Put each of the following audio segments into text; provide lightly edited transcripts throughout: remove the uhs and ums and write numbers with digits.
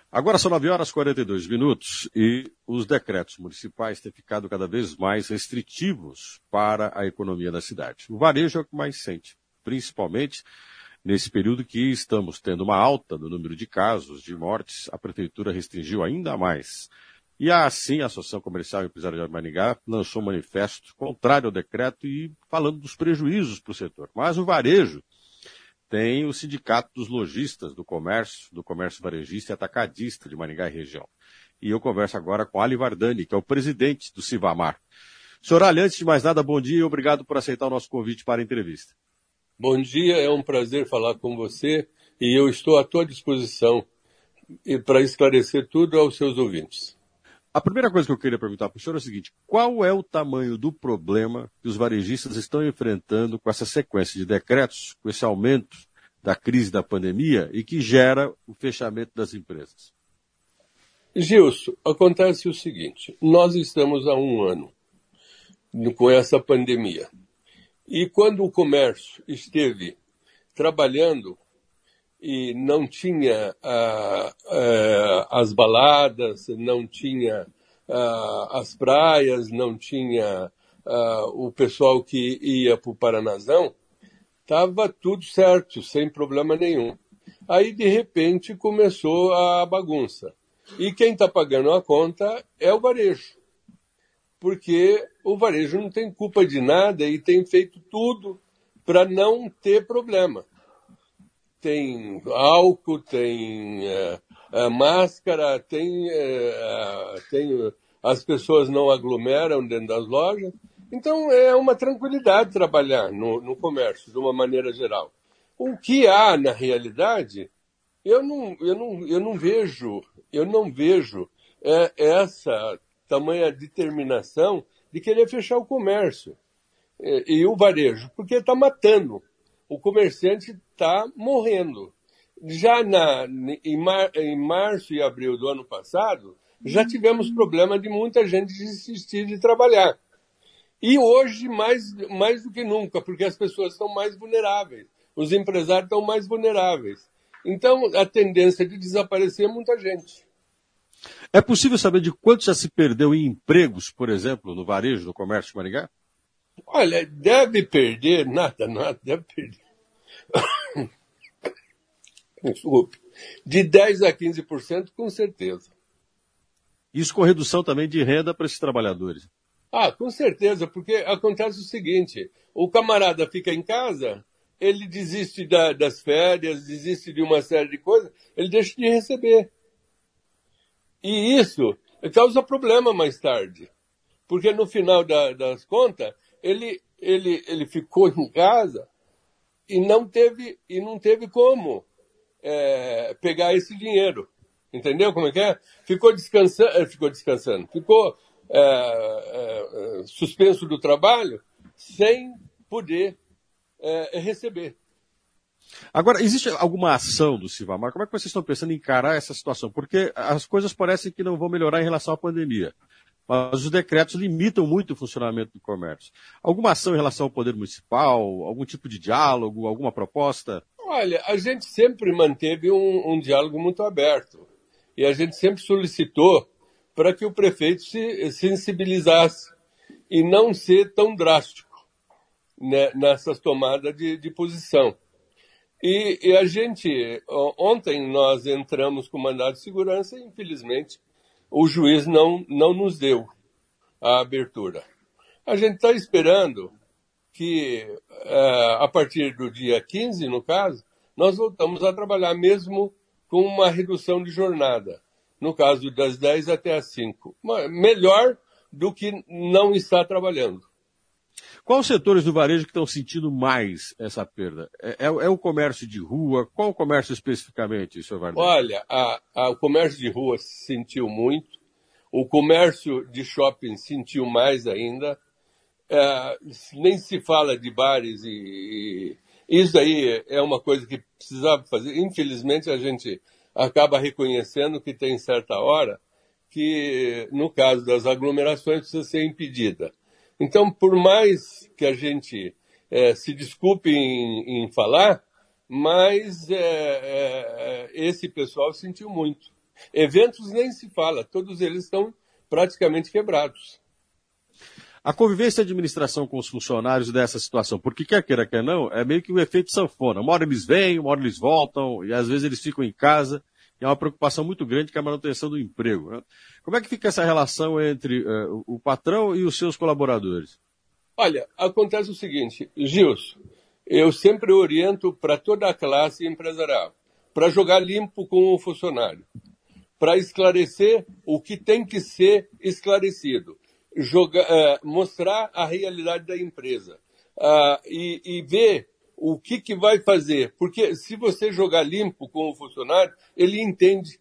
Agora são 9h42 e os decretos municipais têm ficado cada vez mais restritivos para a economia da cidade. O varejo é o que mais sente, principalmente nesse período que estamos tendo uma alta no número de casos, de mortes, a prefeitura restringiu ainda mais. E assim, a Associação Comercial e Empresarial de Maringá lançou um manifesto contrário ao decreto e falando dos prejuízos para o setor. Mas o varejo tem o Sindicato dos Lojistas do Comércio Varejista e Atacadista de Maringá e região. E eu converso agora com Ali Vardani, que é o presidente do Civamar. Senhor Ali, antes de mais nada, bom dia e obrigado por aceitar o nosso convite para a entrevista. Bom dia, é um prazer falar com você e eu estou à tua disposição para esclarecer tudo aos seus ouvintes. A primeira coisa que eu queria perguntar para o senhor é o seguinte: qual é o tamanho do problema que os varejistas estão enfrentando com essa sequência de decretos, com esse aumento da crise da pandemia e que gera o fechamento das empresas? Gilson, acontece o seguinte, nós estamos há um ano com essa pandemia e quando o comércio esteve trabalhando e não tinha as baladas, não tinha as praias, não tinha o pessoal que ia para o Paranazão, estava tudo certo, sem problema nenhum. Aí, de repente, começou a bagunça. E quem está pagando a conta é o varejo. Porque o varejo não tem culpa de nada e tem feito tudo para não ter problema. Tem álcool, tem máscara, as pessoas não aglomeram dentro das lojas. Então, é uma tranquilidade trabalhar no comércio, de uma maneira geral. O que há, na realidade, eu não vejo essa tamanha determinação de querer fechar o comércio e o varejo, porque está matando. O comerciante está morrendo. Já em março e abril do ano passado, já tivemos problema de muita gente desistir de trabalhar. E hoje, mais do que nunca, porque as pessoas estão mais vulneráveis. Os empresários estão mais vulneráveis. Então, a tendência de desaparecer é muita gente. É possível saber de quanto já se perdeu em empregos, por exemplo, no varejo, no comércio de Maringá? Olha, deve perder, nada, deve perder. Desculpe. De 10% a 15%, com certeza. Isso com redução também de renda para esses trabalhadores? Com certeza, porque acontece o seguinte, o camarada fica em casa, ele desiste das férias, desiste de uma série de coisas, ele deixa de receber. E isso causa problema mais tarde, porque no final das contas, ele ficou em casa e não teve como pegar esse dinheiro. Entendeu como é que é? Ficou descansando, ficou suspenso do trabalho sem poder receber. Agora, existe alguma ação do Civamar? Como é que vocês estão pensando em encarar essa situação? Porque as coisas parecem que não vão melhorar em relação à pandemia, mas os decretos limitam muito o funcionamento do comércio. Alguma ação em relação ao poder municipal? Algum tipo de diálogo? Alguma proposta? Olha, a gente sempre manteve um diálogo muito aberto. E a gente sempre solicitou para que o prefeito se sensibilizasse e não ser tão drástico, né, nessas tomadas de posição. E a gente, ontem nós entramos com mandado de segurança e, infelizmente, o juiz não nos deu a abertura. A gente está esperando que, a partir do dia 15, no caso, nós voltamos a trabalhar mesmo com uma redução de jornada, no caso das 10 até as 5. Melhor do que não estar trabalhando. Quais os setores do varejo que estão sentindo mais essa perda? É o comércio de rua? Qual o comércio especificamente, senhor Vardani? Olha, o comércio de rua sentiu muito, o comércio de shopping sentiu mais ainda, nem se fala de bares e isso aí é uma coisa que precisava fazer. Infelizmente, a gente acaba reconhecendo que tem certa hora que, no caso das aglomerações, precisa ser impedida. Então, por mais que a gente se desculpe em falar, mas esse pessoal sentiu muito. Eventos nem se fala, todos eles estão praticamente quebrados. A convivência da administração com os funcionários dessa situação, porque quer queira, quer não, é meio que um efeito sanfona. Uma hora eles vêm, uma hora eles voltam, e às vezes eles ficam em casa, e é uma preocupação muito grande que é a manutenção do emprego, né? Como é que fica essa relação entre o patrão e os seus colaboradores? Olha, acontece o seguinte, Gilson, eu sempre oriento para toda a classe empresarial, para jogar limpo com o funcionário, para esclarecer o que tem que ser esclarecido. Mostrar a realidade da empresa e ver o que vai fazer. Porque se você jogar limpo com o funcionário, ele entende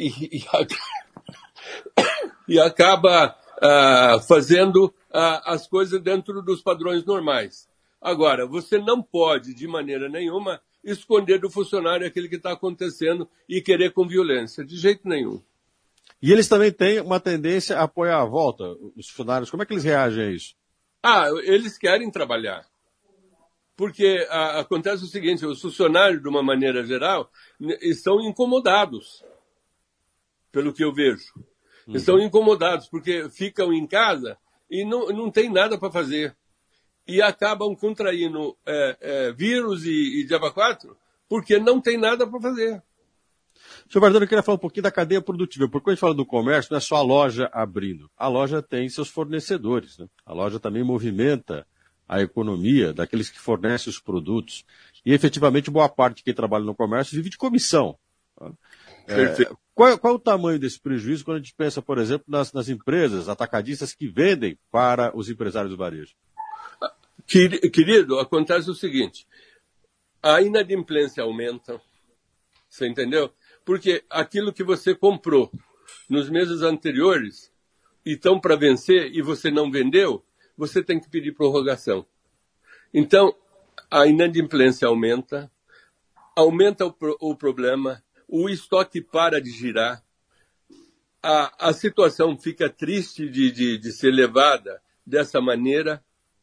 e acaba fazendo as coisas dentro dos padrões normais. Agora, você não pode, de maneira nenhuma, esconder do funcionário aquilo que está acontecendo e querer com violência. De jeito nenhum. E eles também têm uma tendência a apoiar a volta, os funcionários. Como é que eles reagem a isso? Eles querem trabalhar. Porque acontece o seguinte, os funcionários, de uma maneira geral, estão incomodados, pelo que eu vejo. Estão incomodados, porque ficam em casa e não tem nada para fazer. E acabam contraindo vírus e diabo 4, porque não tem nada para fazer. Senhor Vardani, eu queria falar um pouquinho da cadeia produtiva, porque quando a gente fala do comércio, não é só a loja abrindo. A loja tem seus fornecedores, né? A loja também movimenta a economia daqueles que fornecem os produtos. E, efetivamente, boa parte de quem trabalha no comércio vive de comissão. Qual é o tamanho desse prejuízo quando a gente pensa, por exemplo, nas empresas atacadistas que vendem para os empresários do varejo? Querido, acontece o seguinte, a inadimplência aumenta, você entendeu? Porque aquilo que você comprou nos meses anteriores e estão para vencer e você não vendeu, você tem que pedir prorrogação. Então, a inadimplência aumenta o problema, o estoque para de girar, a situação fica triste de ser levada dessa maneira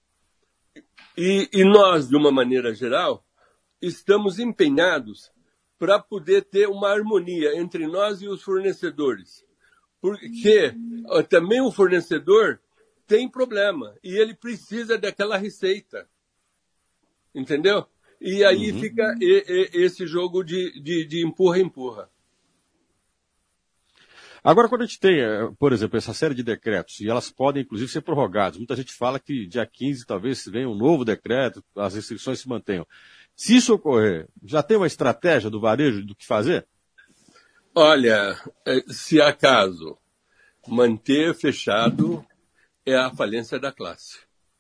e nós, de uma maneira geral, estamos empenhados para poder ter uma harmonia entre nós e os fornecedores. Porque também o fornecedor tem problema e ele precisa daquela receita. Entendeu? E aí fica esse jogo de empurra-empurra. Agora, quando a gente tem, por exemplo, essa série de decretos, e elas podem, inclusive, ser prorrogadas, muita gente fala que dia 15 talvez venha um novo decreto, as restrições se mantenham. Se isso ocorrer, já tem uma estratégia do varejo do que fazer? Olha, se acaso manter fechado é a falência da classe.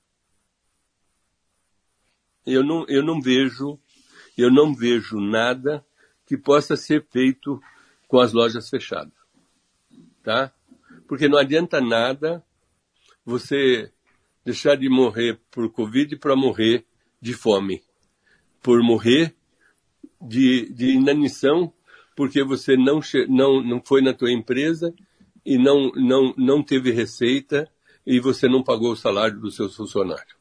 Eu não vejo nada que possa ser feito com as lojas fechadas, tá? Porque não adianta nada você deixar de morrer por Covid para morrer de fome, por morrer de inanição, porque você não foi na tua empresa e não teve receita e você não pagou o salário dos seus funcionários.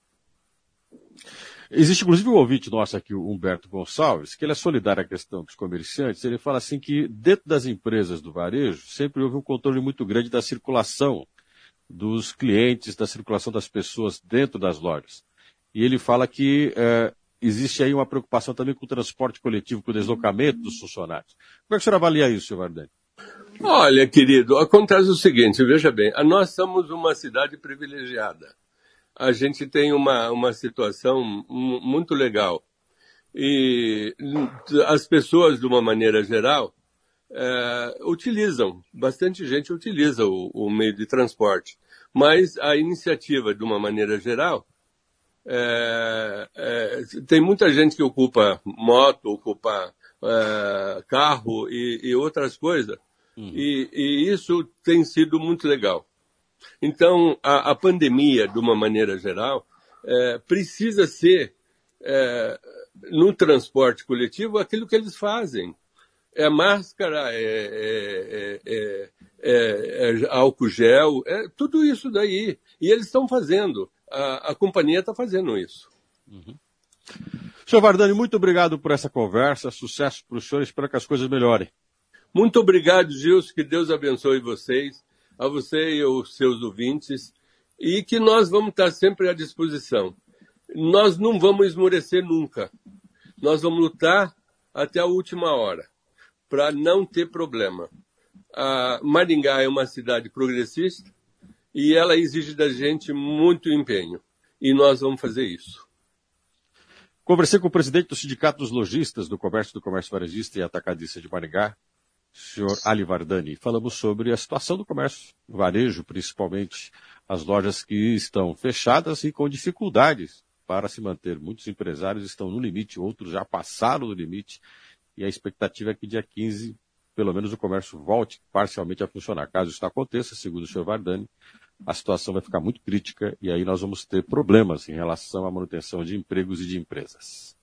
Existe, inclusive, um ouvinte nosso aqui, o Humberto Gonçalves, que ele é solidário à questão dos comerciantes. Ele fala assim que dentro das empresas do varejo sempre houve um controle muito grande da circulação dos clientes, da circulação das pessoas dentro das lojas. E ele fala que existe aí uma preocupação também com o transporte coletivo, com o deslocamento dos funcionários. Como é que o senhor avalia isso, senhor Vardani? Olha, querido, acontece o seguinte, veja bem, nós somos uma cidade privilegiada. A gente tem uma situação muito legal. E as pessoas, de uma maneira geral, bastante gente utiliza o meio de transporte. Mas a iniciativa, de uma maneira geral, tem muita gente que ocupa moto, ocupa carro e outras coisas. E isso tem sido muito legal. Então, a pandemia, de uma maneira geral, precisa ser, no transporte coletivo, aquilo que eles fazem. É máscara, álcool gel, tudo isso daí. E eles estão fazendo. A companhia está fazendo isso. Senhor Vardani, muito obrigado por essa conversa. Sucesso para o senhor e espero que as coisas melhorem. Muito obrigado, Gilson, que Deus abençoe vocês, a você e os seus ouvintes, e que nós vamos estar sempre à disposição. Nós não vamos esmorecer nunca. Nós vamos lutar até a última hora, para não ter problema. A Maringá é uma cidade progressista e ela exige da gente muito empenho. E nós vamos fazer isso. Conversei com o presidente do Sindicato dos Lojistas do Comércio Varejista e Atacadista de Maringá, senhor Ali Vardani. Falamos sobre a situação do comércio varejo, principalmente as lojas que estão fechadas e com dificuldades para se manter. Muitos empresários estão no limite, outros já passaram do limite, e a expectativa é que dia 15, pelo menos o comércio volte parcialmente a funcionar. Caso isso aconteça, segundo o senhor Vardani, a situação vai ficar muito crítica e aí nós vamos ter problemas em relação à manutenção de empregos e de empresas.